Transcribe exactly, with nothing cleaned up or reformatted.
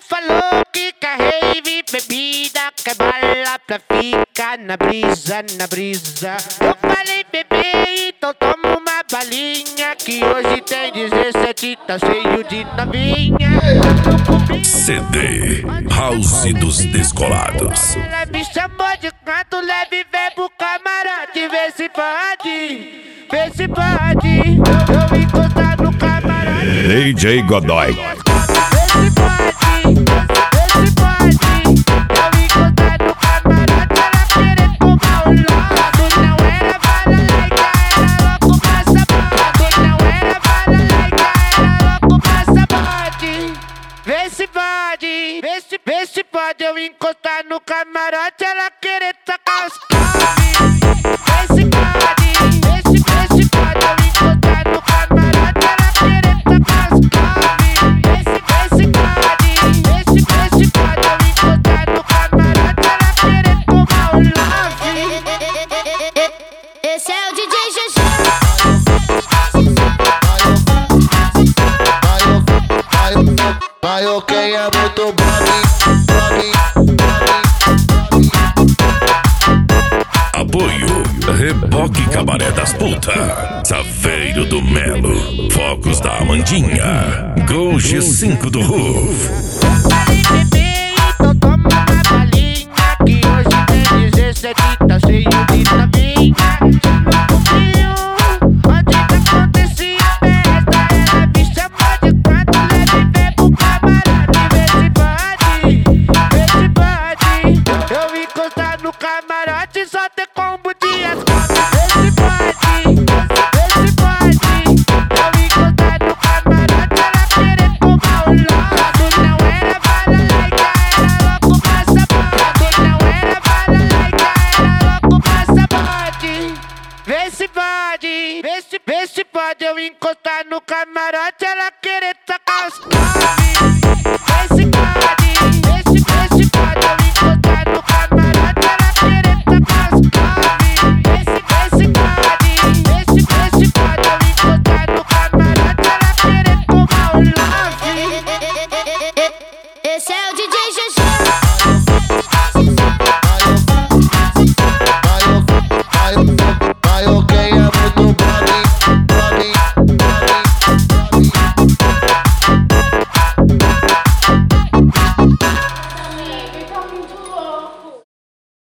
falou que quer rave, bebida, quer bala pra ficar na brisa, na brisa. Eu falei, bebê, então toma uma balinha, que hoje tem dezessete, tá cheio de novinha. C D House dos Descolados. Ela me chamou de canto leve, vem pro camarote, vê se pode, vê se pode. Eu encostar no camarote, D J Godoy. vê se pode, vê se pode. Eu encostar no camarote, ela querer tomar o lado. Não era bala laica, era louco passaporte. Não era bala laica, era louco passaporte. Vê se pode, vê se, vê se pode eu encostar no camarote, ela querer tacar os come. Vê se pode, vê se, vê se pode eu encostar no camarote, ela querer tacar os come. Vê se, vê se pode, vê se, vê se pode eu encostar no camarote, ela querer tomar o love. Esse é o D J Juju. Vai, ok, é muito bom. Apoio Reboque Cabaré das Putas, Saveiro do Melo, Focos da Amandinha, Gol G cinco do Ruf. Falei, bebê, então toma uma balinha, que hoje tem dezessete, tá cheio de novinha. No frio, onde que acontecia festa, ela me chamou de canto leve, vem pro camarote, vê se pode, vê se pode. Eu encostar no camarote, só ter combo de ascalho. Vê se pode, vê se pode. Eu encostar no camarote, ela querer tomar o lado. Não era bala laica, era louco passaporte. Não era bala laica, era louco passaporte. Vê se pode, vê se, vê se pode eu encostar no camarote, ela querer tacar os come. Vê se pode.